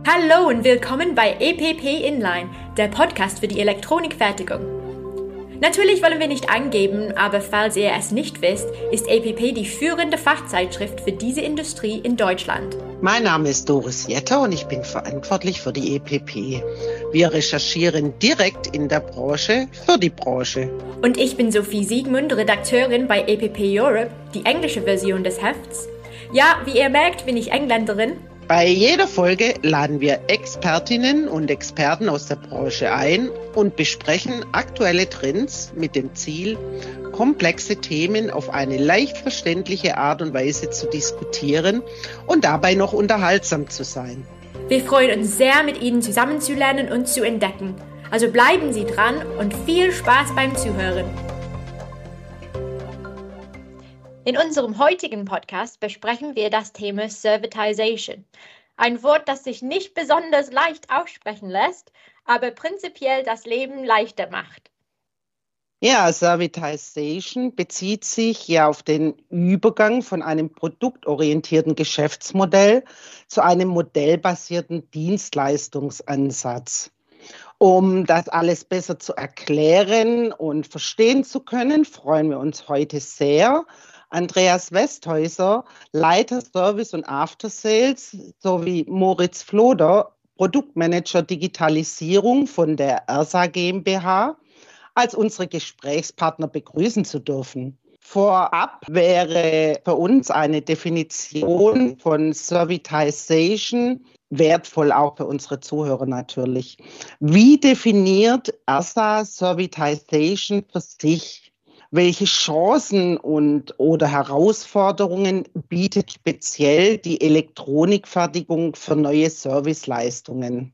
Hallo und willkommen bei EPP Inline, der Podcast für die Elektronikfertigung. Natürlich wollen wir nicht angeben, aber falls ihr es nicht wisst, ist EPP die führende Fachzeitschrift für diese Industrie in Deutschland. Mein Name ist Doris Jetter und ich bin verantwortlich für die EPP. Wir recherchieren direkt in der Branche für die Branche. Und ich bin Sophie Siegmund, Redakteurin bei EPP Europe, die englische Version des Hefts. Ja, wie ihr merkt, bin ich Engländerin. Bei jeder Folge laden wir Expertinnen und Experten aus der Branche ein und besprechen aktuelle Trends mit dem Ziel, komplexe Themen auf eine leicht verständliche Art und Weise zu diskutieren und dabei noch unterhaltsam zu sein. Wir freuen uns sehr, mit Ihnen zusammenzulernen und zu entdecken. Also bleiben Sie dran und viel Spaß beim Zuhören. In unserem heutigen Podcast besprechen wir das Thema Servitization. Ein Wort, das sich nicht besonders leicht aussprechen lässt, aber prinzipiell das Leben leichter macht. Ja, Servitization bezieht sich ja auf den Übergang von einem produktorientierten Geschäftsmodell zu einem modellbasierten Dienstleistungsansatz. Um das alles besser zu erklären und verstehen zu können, freuen wir uns heute sehr, Andreas Westhäuser, Leiter Service und After Sales, sowie Moritz Floder, Produktmanager Digitalisierung von der ERSA GmbH, als unsere Gesprächspartner begrüßen zu dürfen. Vorab wäre für uns eine Definition von Servitization wertvoll, auch für unsere Zuhörer natürlich. Wie definiert ERSA Servitization für sich? Welche Chancen oder Herausforderungen bietet speziell die Elektronikfertigung für neue Serviceleistungen?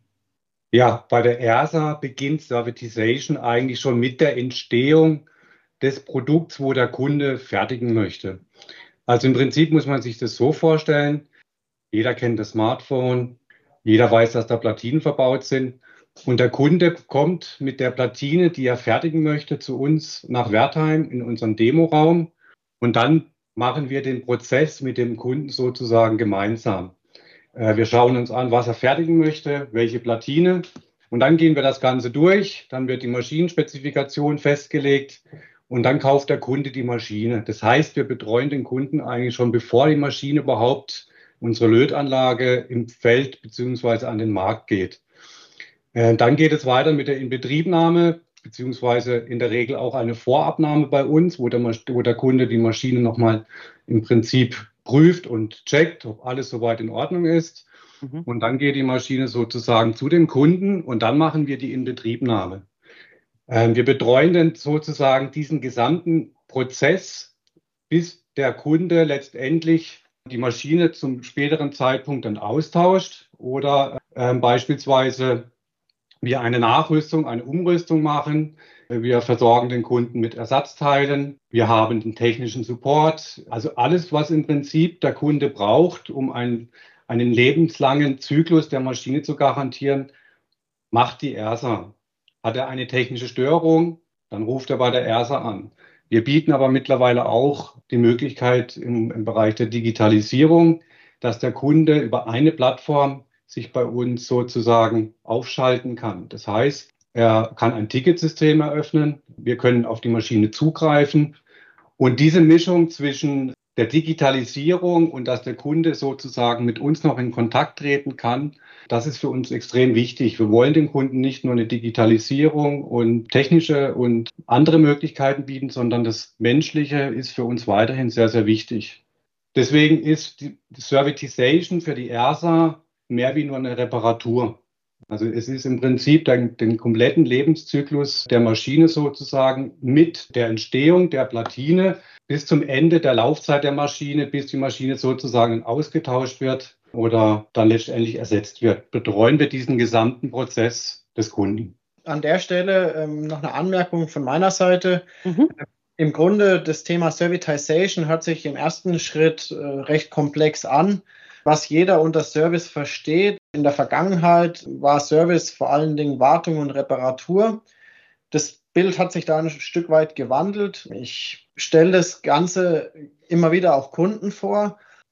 Ja, bei der ERSA beginnt Servitization eigentlich schon mit der Entstehung des Produkts, wo der Kunde fertigen möchte. Also im Prinzip muss man sich das so vorstellen, jeder kennt das Smartphone, jeder weiß, dass da Platinen verbaut sind. Und der Kunde kommt mit der Platine, die er fertigen möchte, zu uns nach Wertheim in unseren Demoraum. Und dann machen wir den Prozess mit dem Kunden sozusagen gemeinsam. Wir schauen uns an, was er fertigen möchte, welche Platine. Und dann gehen wir das Ganze durch. Dann wird die Maschinenspezifikation festgelegt. Und dann kauft der Kunde die Maschine. Das heißt, wir betreuen den Kunden eigentlich schon, bevor die Maschine überhaupt unsere Lötanlage im Feld bzw. an den Markt geht. Dann geht es weiter mit der Inbetriebnahme, beziehungsweise in der Regel auch eine Vorabnahme bei uns, wo der Kunde die Maschine nochmal im Prinzip prüft und checkt, ob alles soweit in Ordnung ist. Und dann geht die Maschine sozusagen zu dem Kunden und dann machen wir die Inbetriebnahme. Wir betreuen dann sozusagen diesen gesamten Prozess, bis der Kunde letztendlich die Maschine zum späteren Zeitpunkt dann austauscht oder beispielsweise wir eine Nachrüstung, eine Umrüstung machen. Wir versorgen den Kunden mit Ersatzteilen. Wir haben den technischen Support. Also alles, was im Prinzip der Kunde braucht, um einen lebenslangen Zyklus der Maschine zu garantieren, macht die ERSA. Hat er eine technische Störung, dann ruft er bei der ERSA an. Wir bieten aber mittlerweile auch die Möglichkeit im Bereich der Digitalisierung, dass der Kunde über eine Plattform sich bei uns sozusagen aufschalten kann. Das heißt, er kann ein Ticketsystem eröffnen, wir können auf die Maschine zugreifen und diese Mischung zwischen der Digitalisierung und dass der Kunde sozusagen mit uns noch in Kontakt treten kann, das ist für uns extrem wichtig. Wir wollen dem Kunden nicht nur eine Digitalisierung und technische und andere Möglichkeiten bieten, sondern das Menschliche ist für uns weiterhin sehr, sehr wichtig. Deswegen ist die Servitization für die ERSA mehr wie nur eine Reparatur. Also es ist im Prinzip den kompletten Lebenszyklus der Maschine sozusagen mit der Entstehung der Platine bis zum Ende der Laufzeit der Maschine, bis die Maschine sozusagen ausgetauscht wird oder dann letztendlich ersetzt wird. Betreuen wir diesen gesamten Prozess des Kunden. An der Stelle noch eine Anmerkung von meiner Seite. Im Grunde das Thema Servitization hört sich im ersten Schritt recht komplex an. Was jeder unter Service versteht. In der Vergangenheit war Service vor allen Dingen Wartung und Reparatur. Das Bild hat sich da ein Stück weit gewandelt. Ich stelle das Ganze immer wieder auch Kunden vor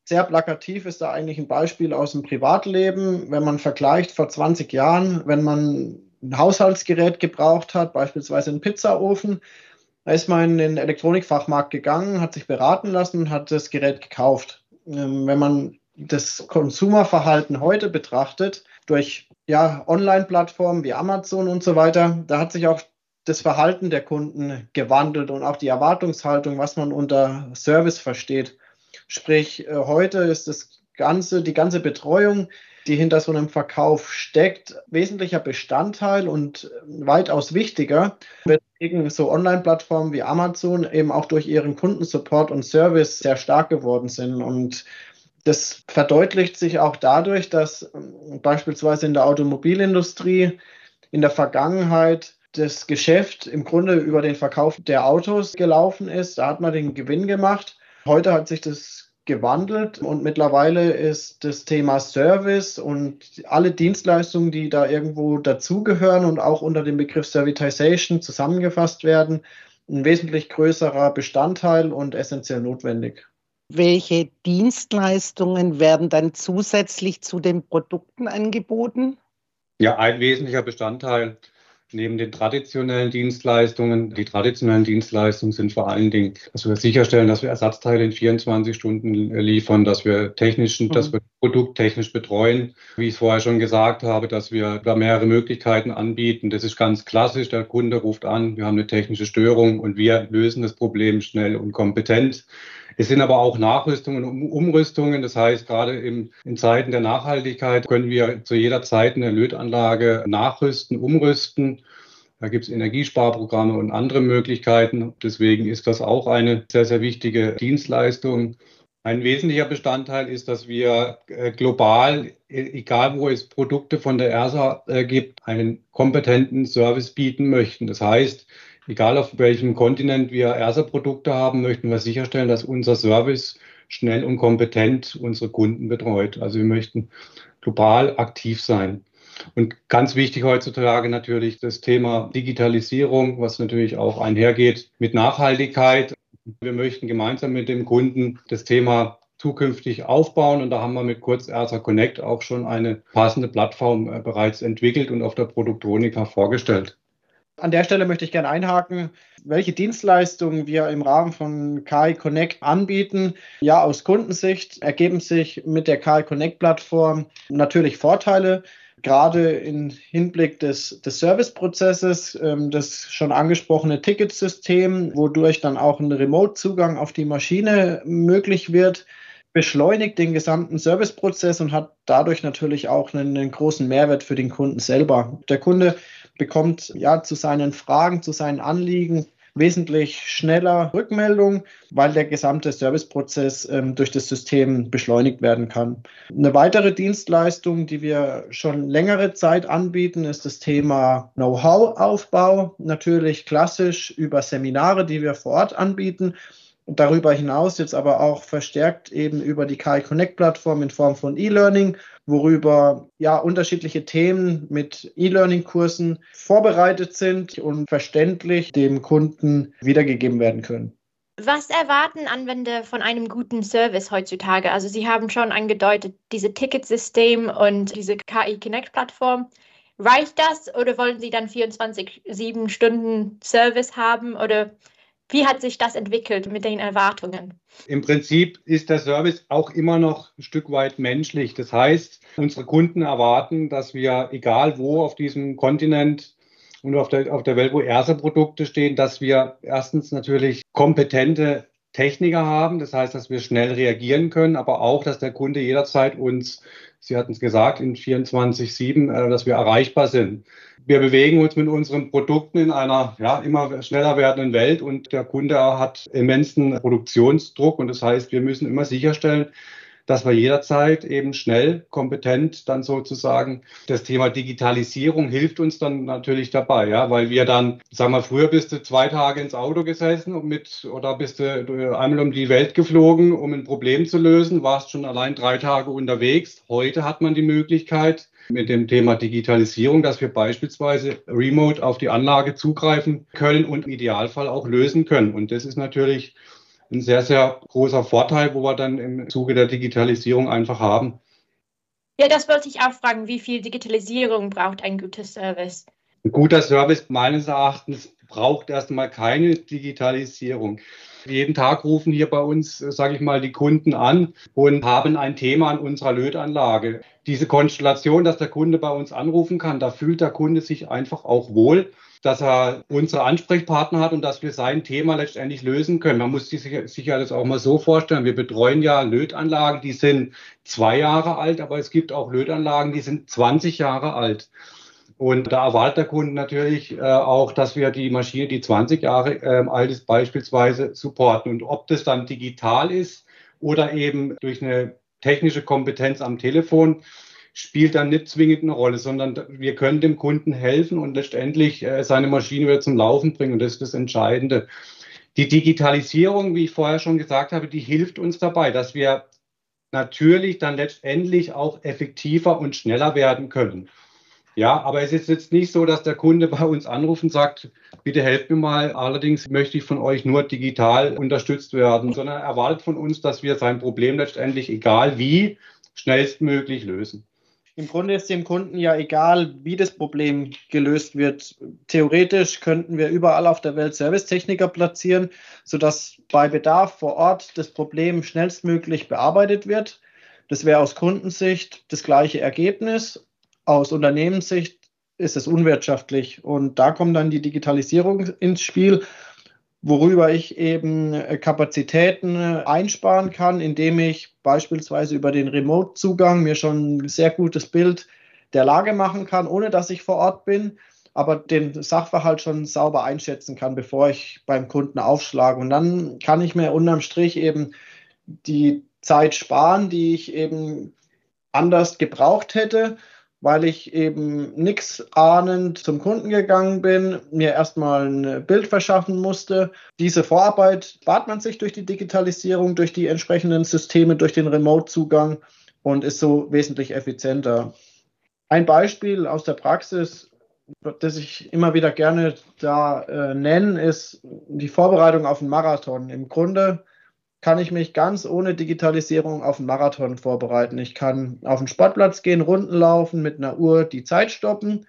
Sehr plakativ ist da eigentlich ein Beispiel aus dem Privatleben. Wenn man vergleicht vor 20 Jahren, wenn man ein Haushaltsgerät gebraucht hat, beispielsweise einen Pizzaofen, da ist man in den Elektronikfachmarkt gegangen, hat sich beraten lassen und hat das Gerät gekauft. Wenn man das Konsumerverhalten heute betrachtet, durch Online-Plattformen wie Amazon und so weiter, da hat sich auch das Verhalten der Kunden gewandelt und auch die Erwartungshaltung, was man unter Service versteht. Sprich, heute ist die ganze Betreuung, die hinter so einem Verkauf steckt, wesentlicher Bestandteil und weitaus wichtiger, weswegen so Online-Plattformen wie Amazon eben auch durch ihren Kundensupport und Service sehr stark geworden sind. Und das verdeutlicht sich auch dadurch, dass beispielsweise in der Automobilindustrie in der Vergangenheit das Geschäft im Grunde über den Verkauf der Autos gelaufen ist. Da hat man den Gewinn gemacht. Heute hat sich das gewandelt und mittlerweile ist das Thema Service und alle Dienstleistungen, die da irgendwo dazugehören und auch unter dem Begriff Servitization zusammengefasst werden, ein wesentlich größerer Bestandteil und essentiell notwendig. Welche Dienstleistungen werden dann zusätzlich zu den Produkten angeboten? Ja, ein wesentlicher Bestandteil neben den traditionellen Dienstleistungen. Die traditionellen Dienstleistungen sind vor allen Dingen, dass wir sicherstellen, dass wir Ersatzteile in 24 Stunden liefern, dass wir das Produkt technisch betreuen. Wie ich es vorher schon gesagt habe, dass wir da mehrere Möglichkeiten anbieten. Das ist ganz klassisch. Der Kunde ruft an, wir haben eine technische Störung und wir lösen das Problem schnell und kompetent. Es sind aber auch Nachrüstungen und Umrüstungen. Das heißt, gerade in Zeiten der Nachhaltigkeit können wir zu jeder Zeit eine Lötanlage nachrüsten, umrüsten. Da gibt es Energiesparprogramme und andere Möglichkeiten. Deswegen ist das auch eine sehr, sehr wichtige Dienstleistung. Ein wesentlicher Bestandteil ist, dass wir global, egal wo es Produkte von der ERSA gibt, einen kompetenten Service bieten möchten. Das heißt, egal auf welchem Kontinent wir ERSA-Produkte haben, möchten wir sicherstellen, dass unser Service schnell und kompetent unsere Kunden betreut. Also wir möchten global aktiv sein. Und ganz wichtig heutzutage natürlich das Thema Digitalisierung, was natürlich auch einhergeht mit Nachhaltigkeit. Wir möchten gemeinsam mit dem Kunden das Thema zukünftig aufbauen und da haben wir mit Kurz ERSA Connect auch schon eine passende Plattform bereits entwickelt und auf der Produktronika vorgestellt. An der Stelle möchte ich gerne einhaken, welche Dienstleistungen wir im Rahmen von KI Connect anbieten. Ja, aus Kundensicht ergeben sich mit der KI Connect Plattform natürlich Vorteile, gerade im Hinblick des Serviceprozesses, das schon angesprochene Ticketsystem, wodurch dann auch ein Remote-Zugang auf die Maschine möglich wird, beschleunigt den gesamten Serviceprozess und hat dadurch natürlich auch einen großen Mehrwert für den Kunden selber. Der Kunde bekommt zu seinen Fragen, zu seinen Anliegen wesentlich schneller Rückmeldung, weil der gesamte Serviceprozess durch das System beschleunigt werden kann. Eine weitere Dienstleistung, die wir schon längere Zeit anbieten, ist das Thema Know-how-Aufbau. Natürlich klassisch über Seminare, die wir vor Ort anbieten. Und darüber hinaus jetzt aber auch verstärkt eben über die KI Connect Plattform in Form von E-Learning, worüber unterschiedliche Themen mit E-Learning-Kursen vorbereitet sind und verständlich dem Kunden wiedergegeben werden können. Was erwarten Anwender von einem guten Service heutzutage? Also Sie haben schon angedeutet, diese Ticketsystem und diese KI Connect Plattform. Reicht das oder wollen Sie dann 24/7 Stunden Service haben oder wie hat sich das entwickelt mit den Erwartungen? Im Prinzip ist der Service auch immer noch ein Stück weit menschlich. Das heißt, unsere Kunden erwarten, dass wir, egal wo auf diesem Kontinent und auf der Welt, wo ERSA-Produkte stehen, dass wir erstens natürlich kompetente Techniker haben. Das heißt, dass wir schnell reagieren können, aber auch, dass der Kunde jederzeit uns, Sie hatten es gesagt, in 24/7, dass wir erreichbar sind. Wir bewegen uns mit unseren Produkten in einer immer schneller werdenden Welt und der Kunde hat immensen Produktionsdruck und das heißt, wir müssen immer sicherstellen, dass wir jederzeit eben schnell, kompetent dann sozusagen, das Thema Digitalisierung hilft uns dann natürlich dabei, weil wir dann, sagen wir, früher bist du 2 Tage ins Auto gesessen oder bist du einmal um die Welt geflogen, um ein Problem zu lösen, warst schon allein 3 Tage unterwegs. Heute hat man die Möglichkeit mit dem Thema Digitalisierung, dass wir beispielsweise remote auf die Anlage zugreifen können und im Idealfall auch lösen können. Und das ist natürlich ein sehr, sehr großer Vorteil, wo wir dann im Zuge der Digitalisierung einfach haben. Ja, das wollte ich auch fragen. Wie viel Digitalisierung braucht ein guter Service? Ein guter Service meines Erachtens braucht erstmal keine Digitalisierung. Jeden Tag rufen hier bei uns, sage ich mal, die Kunden an und haben ein Thema an unserer Lötanlage. Diese Konstellation, dass der Kunde bei uns anrufen kann, da fühlt der Kunde sich einfach auch wohl, dass er unsere Ansprechpartner hat und dass wir sein Thema letztendlich lösen können. Man muss sich ja das auch mal so vorstellen. Wir betreuen ja Lötanlagen, die sind 2 Jahre alt, aber es gibt auch Lötanlagen, die sind 20 Jahre alt. Und da erwartet der Kunde natürlich auch, dass wir die Maschine, die 20 Jahre alt ist, beispielsweise supporten. Und ob das dann digital ist oder eben durch eine technische Kompetenz am Telefon, spielt dann nicht zwingend eine Rolle, sondern wir können dem Kunden helfen und letztendlich seine Maschine wieder zum Laufen bringen. Und das ist das Entscheidende. Die Digitalisierung, wie ich vorher schon gesagt habe, die hilft uns dabei, dass wir natürlich dann letztendlich auch effektiver und schneller werden können. Ja, aber es ist jetzt nicht so, dass der Kunde bei uns anruft und sagt, bitte helft mir mal, allerdings möchte ich von euch nur digital unterstützt werden, sondern er erwartet von uns, dass wir sein Problem letztendlich, egal wie, schnellstmöglich lösen. Im Grunde ist dem Kunden ja egal, wie das Problem gelöst wird. Theoretisch könnten wir überall auf der Welt Servicetechniker platzieren, sodass bei Bedarf vor Ort das Problem schnellstmöglich bearbeitet wird. Das wäre aus Kundensicht das gleiche Ergebnis. Aus Unternehmenssicht ist es unwirtschaftlich und da kommt dann die Digitalisierung ins Spiel, worüber ich eben Kapazitäten einsparen kann, indem ich beispielsweise über den Remote-Zugang mir schon ein sehr gutes Bild der Lage machen kann, ohne dass ich vor Ort bin, aber den Sachverhalt schon sauber einschätzen kann, bevor ich beim Kunden aufschlage. Und dann kann ich mir unterm Strich eben die Zeit sparen, die ich eben anders gebraucht hätte, weil ich eben nichts ahnend zum Kunden gegangen bin, mir erstmal ein Bild verschaffen musste. Diese Vorarbeit spart man sich durch die Digitalisierung, durch die entsprechenden Systeme, durch den Remote-Zugang und ist so wesentlich effizienter. Ein Beispiel aus der Praxis, das ich immer wieder gerne da nenne, ist die Vorbereitung auf einen Marathon. Im Grunde kann ich mich ganz ohne Digitalisierung auf einen Marathon vorbereiten. Ich kann auf den Sportplatz gehen, Runden laufen, mit einer Uhr die Zeit stoppen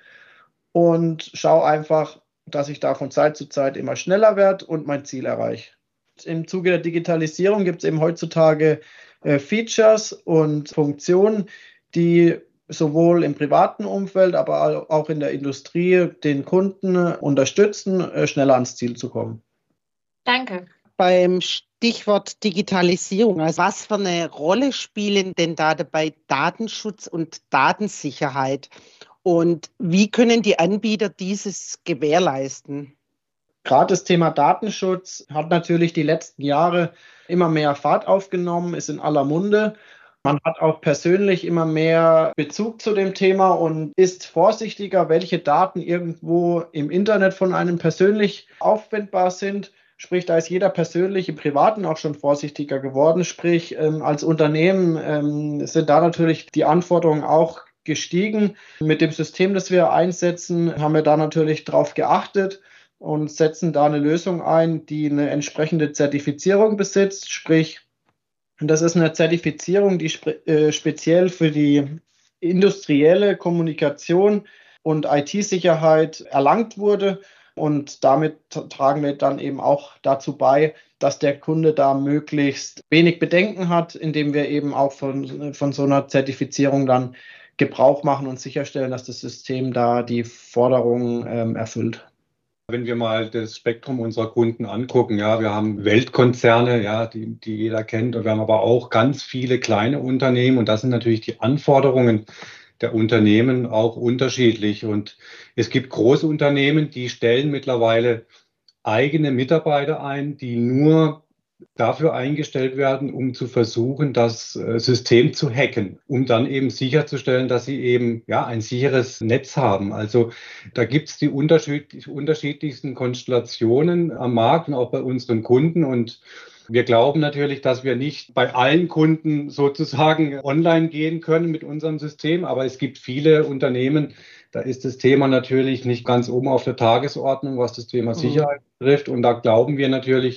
und schaue einfach, dass ich da von Zeit zu Zeit immer schneller werde und mein Ziel erreiche. Im Zuge der Digitalisierung gibt es eben heutzutage Features und Funktionen, die sowohl im privaten Umfeld, aber auch in der Industrie den Kunden unterstützen, schneller ans Ziel zu kommen. Danke. Beim Stichwort Digitalisierung, also was für eine Rolle spielen denn da dabei Datenschutz und Datensicherheit? Und wie können die Anbieter dieses gewährleisten? Gerade das Thema Datenschutz hat natürlich die letzten Jahre immer mehr Fahrt aufgenommen, ist in aller Munde. Man hat auch persönlich immer mehr Bezug zu dem Thema und ist vorsichtiger, welche Daten irgendwo im Internet von einem persönlich aufwendbar sind. Sprich, da ist jeder persönlich im Privaten auch schon vorsichtiger geworden. Sprich, als Unternehmen sind da natürlich die Anforderungen auch gestiegen. Mit dem System, das wir einsetzen, haben wir da natürlich drauf geachtet und setzen da eine Lösung ein, die eine entsprechende Zertifizierung besitzt. Sprich, das ist eine Zertifizierung, die speziell für die industrielle Kommunikation und IT-Sicherheit erlangt wurde. Und damit tragen wir dann eben auch dazu bei, dass der Kunde da möglichst wenig Bedenken hat, indem wir eben auch von so einer Zertifizierung dann Gebrauch machen und sicherstellen, dass das System da die Forderungen erfüllt. Wenn wir mal das Spektrum unserer Kunden angucken, ja, wir haben Weltkonzerne, ja, die jeder kennt, und wir haben aber auch ganz viele kleine Unternehmen, und das sind natürlich die Anforderungen der Unternehmen auch unterschiedlich. Und es gibt große Unternehmen, die stellen mittlerweile eigene Mitarbeiter ein, die nur dafür eingestellt werden, um zu versuchen, das System zu hacken, um dann eben sicherzustellen, dass sie eben ein sicheres Netz haben. Also da gibt es die unterschiedlichsten Konstellationen am Markt und auch bei unseren Kunden. Und wir glauben natürlich, dass wir nicht bei allen Kunden sozusagen online gehen können mit unserem System, aber es gibt viele Unternehmen, da ist das Thema natürlich nicht ganz oben auf der Tagesordnung, was das Thema Sicherheit betrifft. Und da glauben wir natürlich,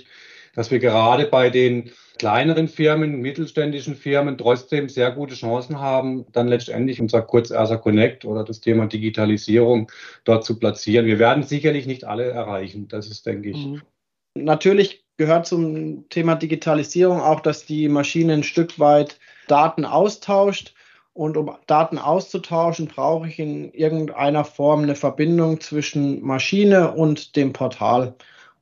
dass wir gerade bei den kleineren Firmen, mittelständischen Firmen trotzdem sehr gute Chancen haben, dann letztendlich unser Kurzerser Connect oder das Thema Digitalisierung dort zu platzieren. Wir werden sicherlich nicht alle erreichen, das ist, denke ich. Natürlich gehört zum Thema Digitalisierung auch, dass die Maschine ein Stück weit Daten austauscht. Und um Daten auszutauschen, brauche ich in irgendeiner Form eine Verbindung zwischen Maschine und dem Portal.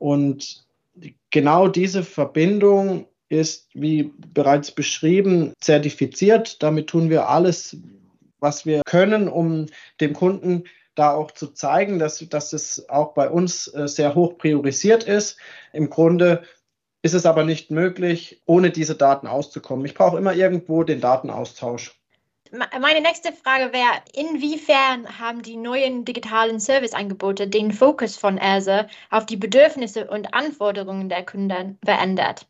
Und genau diese Verbindung ist, wie bereits beschrieben, zertifiziert. Damit tun wir alles, was wir können, um dem Kunden da auch zu zeigen, dass es auch bei uns sehr hoch priorisiert ist. Im Grunde ist es aber nicht möglich, ohne diese Daten auszukommen. Ich brauche immer irgendwo den Datenaustausch. Meine nächste Frage wäre, inwiefern haben die neuen digitalen Serviceangebote den Fokus von ERSA auf die Bedürfnisse und Anforderungen der Kunden verändert?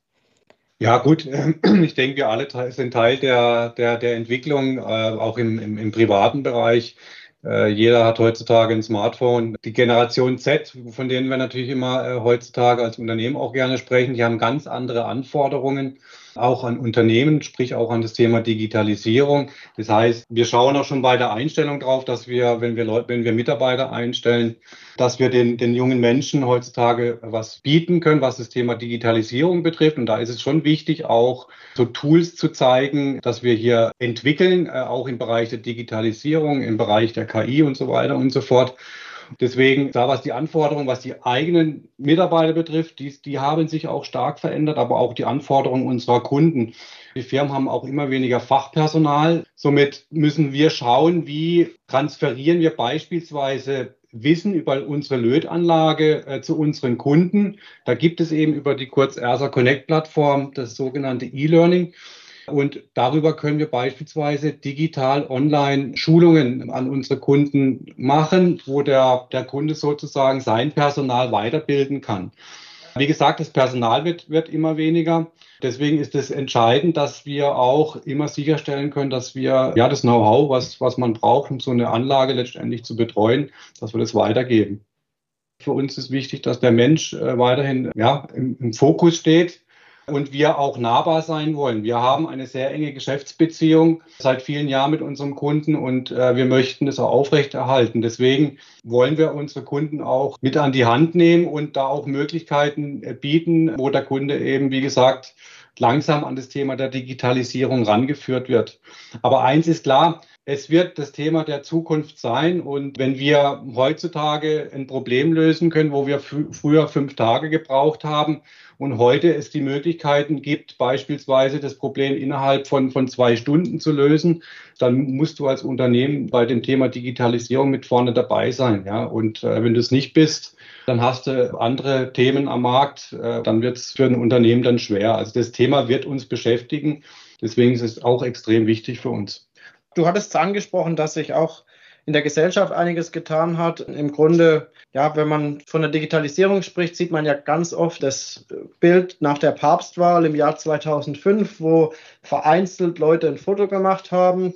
Ja gut, ich denke, wir alle sind Teil der Entwicklung, auch im privaten Bereich. Jeder hat heutzutage ein Smartphone. Die Generation Z, von denen wir natürlich immer heutzutage als Unternehmen auch gerne sprechen, die haben ganz andere Anforderungen, auch an Unternehmen, sprich auch an das Thema Digitalisierung. Das heißt, wir schauen auch schon bei der Einstellung drauf, dass wir, wenn wir Mitarbeiter einstellen, dass wir den jungen Menschen heutzutage was bieten können, was das Thema Digitalisierung betrifft. Und da ist es schon wichtig, auch so Tools zu zeigen, dass wir hier entwickeln, auch im Bereich der Digitalisierung, im Bereich der KI und so weiter und so fort. Deswegen, da was die Anforderungen, was die eigenen Mitarbeiter betrifft, die haben sich auch stark verändert, aber auch die Anforderungen unserer Kunden. Die Firmen haben auch immer weniger Fachpersonal. Somit müssen wir schauen, wie transferieren wir beispielsweise Wissen über unsere Lötanlage zu unseren Kunden. Da gibt es eben über die Kurzerser Connect-Plattform das sogenannte E-Learning. Und darüber können wir beispielsweise digital online Schulungen an unsere Kunden machen, wo der Kunde sozusagen sein Personal weiterbilden kann. Wie gesagt, das Personal wird immer weniger. Deswegen ist es entscheidend, dass wir auch immer sicherstellen können, dass wir das Know-how, was man braucht, um so eine Anlage letztendlich zu betreuen, dass wir das weitergeben. Für uns ist wichtig, dass der Mensch weiterhin im Fokus steht. Und wir auch nahbar sein wollen. Wir haben eine sehr enge Geschäftsbeziehung seit vielen Jahren mit unserem Kunden und wir möchten es auch aufrechterhalten. Deswegen wollen wir unsere Kunden auch mit an die Hand nehmen und da auch Möglichkeiten bieten, wo der Kunde eben, wie gesagt, langsam an das Thema der Digitalisierung rangeführt wird. Aber eins ist klar, es wird das Thema der Zukunft sein. Und wenn wir heutzutage ein Problem lösen können, wo wir früher 5 Tage gebraucht haben und heute es die Möglichkeiten gibt, beispielsweise das Problem innerhalb von 2 Stunden zu lösen, dann musst du als Unternehmen bei dem Thema Digitalisierung mit vorne dabei sein. Ja? Und wenn du es nicht bist, dann hast du andere Themen am Markt, dann wird es für ein Unternehmen dann schwer. Also das Thema wird uns beschäftigen. Deswegen ist es auch extrem wichtig für uns. Du hattest angesprochen, dass sich auch in der Gesellschaft einiges getan hat. Im Grunde, wenn man von der Digitalisierung spricht, sieht man ja ganz oft das Bild nach der Papstwahl im Jahr 2005, wo vereinzelt Leute ein Foto gemacht haben.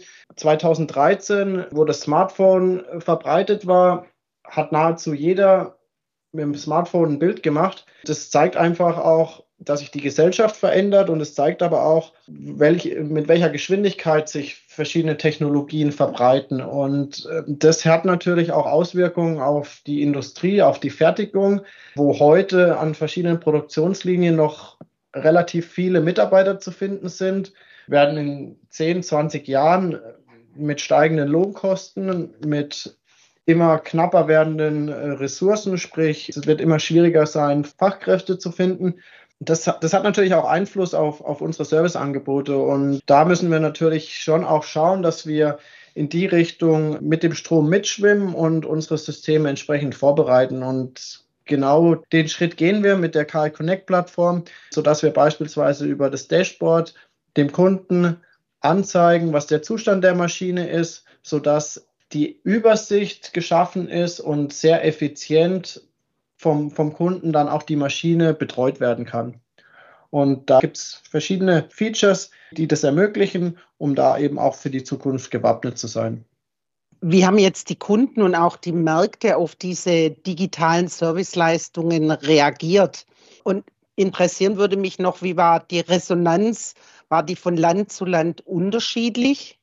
2013, wo das Smartphone verbreitet war, hat nahezu jeder mit dem Smartphone ein Bild gemacht. Das zeigt einfach auch, dass sich die Gesellschaft verändert und es zeigt aber auch, mit welcher Geschwindigkeit sich verschiedene Technologien verbreiten. Und das hat natürlich auch Auswirkungen auf die Industrie, auf die Fertigung, wo heute an verschiedenen Produktionslinien noch relativ viele Mitarbeiter zu finden sind, werden in 10, 20 Jahren mit steigenden Lohnkosten, mit immer knapper werdenden Ressourcen, sprich es wird immer schwieriger sein, Fachkräfte zu finden. Das hat natürlich auch Einfluss auf unsere Serviceangebote und da müssen wir natürlich schon auch schauen, dass wir in die Richtung mit dem Strom mitschwimmen und unsere Systeme entsprechend vorbereiten. Und genau den Schritt gehen wir mit der KI Connect Plattform, sodass wir beispielsweise über das Dashboard dem Kunden anzeigen, was der Zustand der Maschine ist, sodass die Übersicht geschaffen ist und sehr effizient vom Kunden dann auch die Maschine betreut werden kann. Und da gibt es verschiedene Features, die das ermöglichen, um da eben auch für die Zukunft gewappnet zu sein. Wie haben jetzt die Kunden und auch die Märkte auf diese digitalen Serviceleistungen reagiert? Und Interessieren würde mich noch, wie war die Resonanz? War die von Land zu Land unterschiedlich?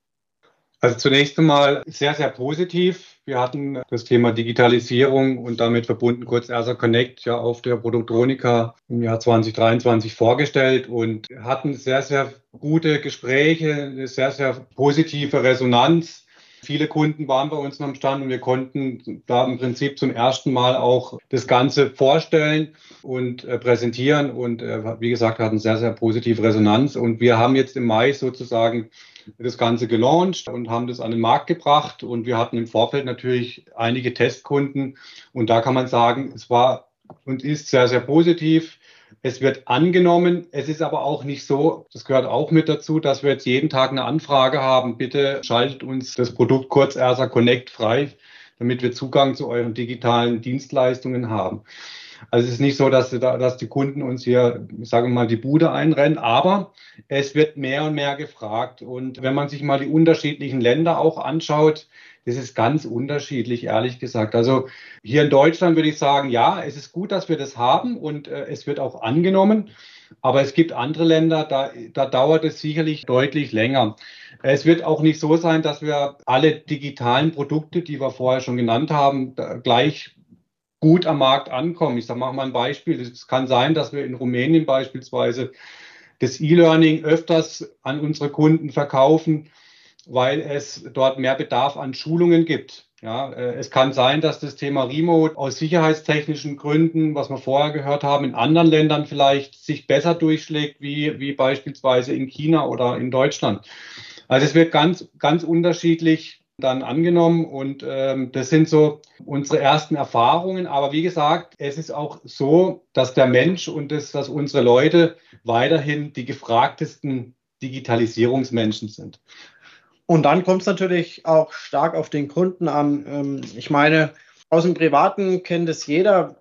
Also zunächst einmal sehr, sehr positiv. Wir hatten das Thema Digitalisierung und damit verbunden kurz Ersa Connect ja auf der Produktronika im Jahr 2023 vorgestellt und hatten sehr, sehr gute Gespräche, eine sehr, sehr positive Resonanz. Viele Kunden waren bei uns am Stand und wir konnten da im Prinzip zum ersten Mal auch das Ganze vorstellen und präsentieren und wie gesagt, hatten sehr, sehr positive Resonanz. Und wir haben jetzt im Mai sozusagen das Ganze gelauncht und haben das an den Markt gebracht. Und wir hatten im Vorfeld natürlich einige Testkunden. Und da kann man sagen, es war und ist sehr, sehr positiv. Es wird angenommen. Es ist aber auch nicht so, das gehört auch mit dazu, dass wir jetzt jeden Tag eine Anfrage haben. Bitte schaltet uns das Produkt kurz Ersa Connect frei, damit wir Zugang zu euren digitalen Dienstleistungen haben. Also es ist nicht so, dass die Kunden uns hier, ich sage mal, die Bude einrennen, aber es wird mehr und mehr gefragt. Und wenn man sich mal die unterschiedlichen Länder auch anschaut, das ist ganz unterschiedlich, ehrlich gesagt. Also hier in Deutschland würde ich sagen, ja, es ist gut, dass wir das haben und es wird auch angenommen. Aber es gibt andere Länder, da dauert es sicherlich deutlich länger. Es wird auch nicht so sein, dass wir alle digitalen Produkte, die wir vorher schon genannt haben, gleich gut am Markt ankommen. Ich sage mal ein Beispiel. Es kann sein, dass wir in Rumänien beispielsweise das E-Learning öfters an unsere Kunden verkaufen, weil es dort mehr Bedarf an Schulungen gibt. Ja, es kann sein, dass das Thema Remote aus sicherheitstechnischen Gründen, was wir vorher gehört haben, in anderen Ländern vielleicht sich besser durchschlägt, wie beispielsweise in China oder in Deutschland. Also es wird ganz, ganz unterschiedlich dann angenommen und das sind so unsere ersten Erfahrungen. Aber wie gesagt, es ist auch so, dass der Mensch und dass unsere Leute weiterhin die gefragtesten Digitalisierungsmenschen sind. Und dann kommt es natürlich auch stark auf den Kunden an. Ich meine, aus dem Privaten kennt es jeder.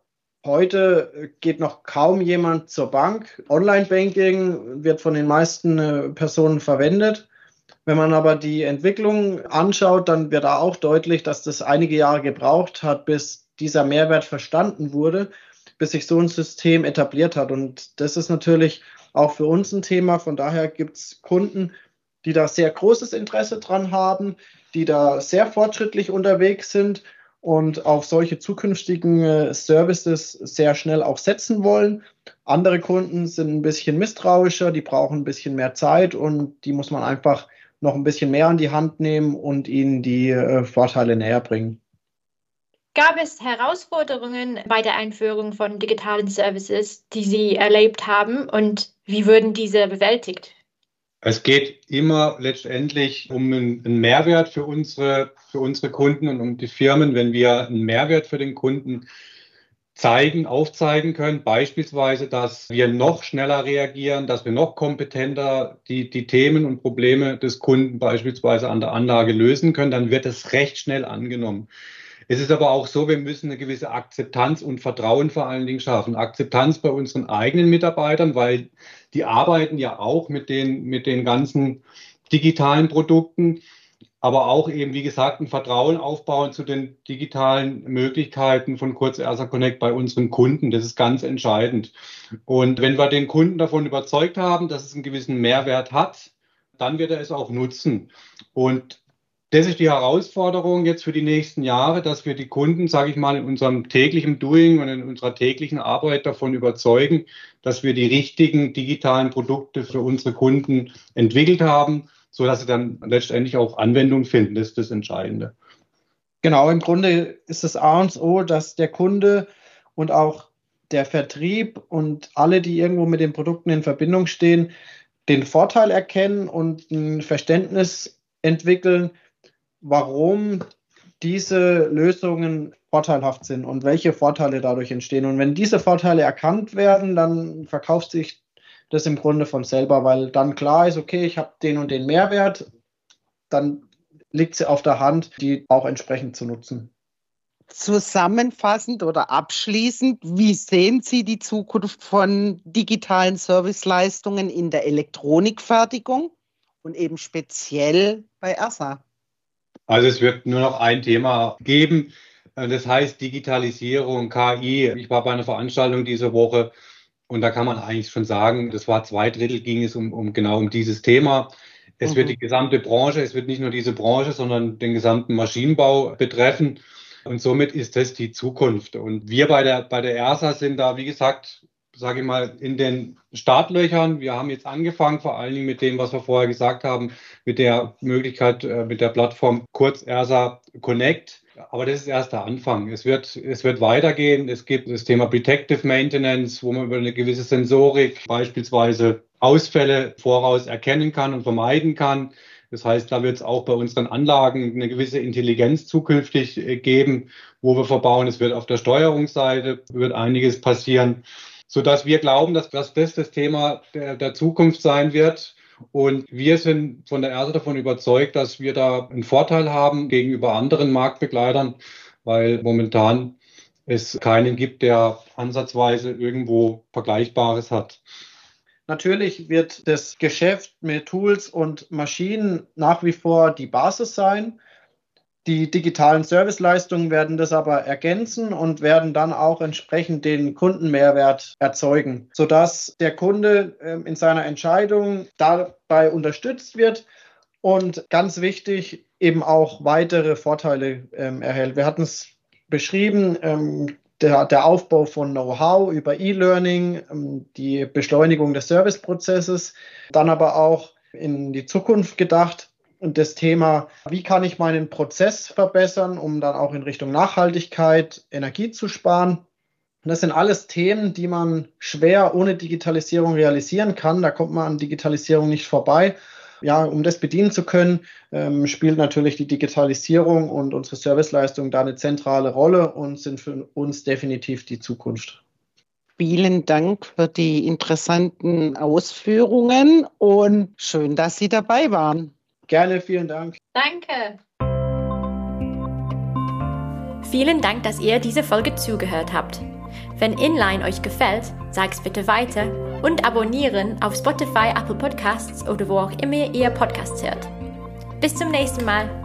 Heute geht noch kaum jemand zur Bank. Online-Banking wird von den meisten Personen verwendet. Wenn man aber die Entwicklung anschaut, dann wird da auch deutlich, dass das einige Jahre gebraucht hat, bis dieser Mehrwert verstanden wurde, bis sich so ein System etabliert hat. Und das ist natürlich auch für uns ein Thema. Von daher gibt es Kunden, die da sehr großes Interesse dran haben, die da sehr fortschrittlich unterwegs sind und auf solche zukünftigen Services sehr schnell auch setzen wollen. Andere Kunden sind ein bisschen misstrauischer, die brauchen ein bisschen mehr Zeit und die muss man einfach noch ein bisschen mehr an die Hand nehmen und ihnen die Vorteile näher bringen. Gab es Herausforderungen bei der Einführung von digitalen Services, die Sie erlebt haben und wie wurden diese bewältigt? Es geht immer letztendlich um einen Mehrwert für unsere Kunden und um die Firmen, wenn wir einen Mehrwert für den Kunden aufzeigen können, beispielsweise, dass wir noch schneller reagieren, dass wir noch kompetenter die Themen und Probleme des Kunden beispielsweise an der Anlage lösen können, dann wird es recht schnell angenommen. Es ist aber auch so, wir müssen eine gewisse Akzeptanz und Vertrauen vor allen Dingen schaffen. Akzeptanz bei unseren eigenen Mitarbeitern, weil die arbeiten ja auch mit den ganzen digitalen Produkten, aber auch eben, wie gesagt, ein Vertrauen aufbauen zu den digitalen Möglichkeiten von kurz Ersa Connect bei unseren Kunden. Das ist ganz entscheidend. Und wenn wir den Kunden davon überzeugt haben, dass es einen gewissen Mehrwert hat, dann wird er es auch nutzen. Und das ist die Herausforderung jetzt für die nächsten Jahre, dass wir die Kunden, sage ich mal, in unserem täglichen Doing und in unserer täglichen Arbeit davon überzeugen, dass wir die richtigen digitalen Produkte für unsere Kunden entwickelt haben, sodass sie dann letztendlich auch Anwendung finden. Das ist das Entscheidende. Genau, im Grunde ist das A und O, dass der Kunde und auch der Vertrieb und alle, die irgendwo mit den Produkten in Verbindung stehen, den Vorteil erkennen und ein Verständnis entwickeln, warum diese Lösungen vorteilhaft sind und welche Vorteile dadurch entstehen. Und wenn diese Vorteile erkannt werden, dann verkauft sich das im Grunde von selber, weil dann klar ist, okay, ich habe den und den Mehrwert, dann liegt sie auf der Hand, die auch entsprechend zu nutzen. Zusammenfassend oder abschließend, wie sehen Sie die Zukunft von digitalen Serviceleistungen in der Elektronikfertigung und eben speziell bei Ersa? Also es wird nur noch ein Thema geben, das heißt Digitalisierung, KI. Ich war bei einer Veranstaltung diese Woche, Und da kann man eigentlich schon sagen, das war 2/3 ging es genau um dieses Thema. Es wird die gesamte Branche, es wird nicht nur diese Branche, sondern den gesamten Maschinenbau betreffen. Und somit ist das die Zukunft. Und wir bei der ERSA sind da, wie gesagt, sage ich mal, in den Startlöchern. Wir haben jetzt angefangen, vor allen Dingen mit dem, was wir vorher gesagt haben, mit der Möglichkeit, mit der Plattform kurz ERSA Connect. Aber das ist erst der Anfang. Es wird weitergehen. Es gibt das Thema Predictive Maintenance, wo man über eine gewisse Sensorik beispielsweise Ausfälle voraus erkennen kann und vermeiden kann. Das heißt, da wird es auch bei unseren Anlagen eine gewisse Intelligenz zukünftig geben, wo wir verbauen. Es wird auf der Steuerungsseite wird einiges passieren, sodass wir glauben, dass das Thema der Zukunft sein wird. Und wir sind von der ERSA davon überzeugt, dass wir da einen Vorteil haben gegenüber anderen Marktbegleitern, weil momentan es keinen gibt, der ansatzweise irgendwo Vergleichbares hat. Natürlich wird das Geschäft mit Tools und Maschinen nach wie vor die Basis sein. Die digitalen Serviceleistungen werden das aber ergänzen und werden dann auch entsprechend den Kundenmehrwert erzeugen, sodass der Kunde in seiner Entscheidung dabei unterstützt wird und ganz wichtig eben auch weitere Vorteile erhält. Wir hatten es beschrieben, der Aufbau von Know-how über E-Learning, die Beschleunigung des Serviceprozesses, dann aber auch in die Zukunft gedacht. Und das Thema, wie kann ich meinen Prozess verbessern, um dann auch in Richtung Nachhaltigkeit Energie zu sparen. Und das sind alles Themen, die man schwer ohne Digitalisierung realisieren kann. Da kommt man an Digitalisierung nicht vorbei. Ja, um das bedienen zu können, spielt natürlich die Digitalisierung und unsere Serviceleistungen da eine zentrale Rolle und sind für uns definitiv die Zukunft. Vielen Dank für die interessanten Ausführungen und schön, dass Sie dabei waren. Gerne, vielen Dank. Danke. Vielen Dank, dass ihr diese Folge zugehört habt. Wenn Inline euch gefällt, sag's bitte weiter und abonnieren auf Spotify, Apple Podcasts oder wo auch immer ihr Podcasts hört. Bis zum nächsten Mal.